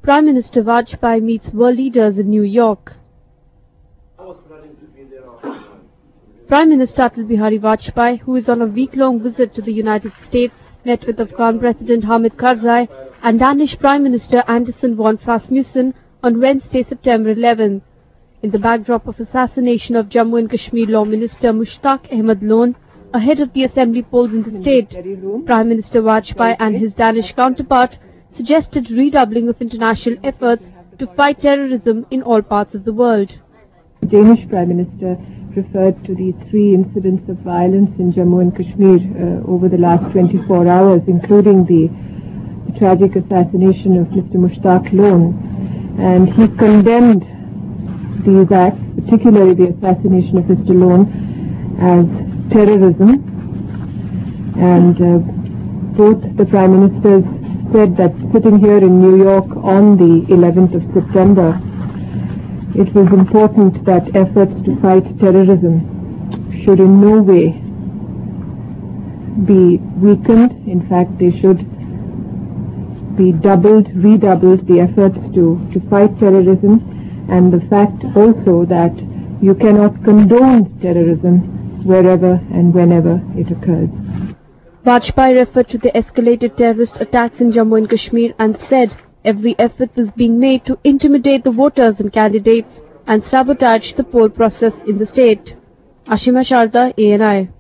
Prime Minister Vajpayee meets world leaders in New York. Prime Minister Atal Bihari Vajpayee, who is on a week-long visit to the United States, met with Afghan President Hamid Karzai and Danish Prime Minister Anderson von Rasmussen on Wednesday, September 11. In the backdrop of assassination of Jammu and Kashmir Law Minister Mushtaq Ahmed Lone, ahead of the assembly polls in the state, Prime Minister Vajpayee and his Danish counterpart suggested redoubling of international efforts to fight terrorism in all parts of the world. The Danish Prime Minister referred to the 3 incidents of violence in Jammu and Kashmir over the last 24 hours, including the tragic assassination of Mr. Mushtaq Lone, and he condemned these acts, particularly the assassination of Mr. Lone, as terrorism. And both the Prime Ministers said that sitting here in New York on the 11th of September, it was important that efforts to fight terrorism should in no way be weakened. In fact, they should be redoubled the efforts to fight terrorism, and the fact also that you cannot condone terrorism wherever and whenever it occurs. Vajpayee referred to the escalated terrorist attacks in Jammu and Kashmir and said every effort was being made to intimidate the voters and candidates and sabotage the poll process in the state. Ashima Sharda, ANI.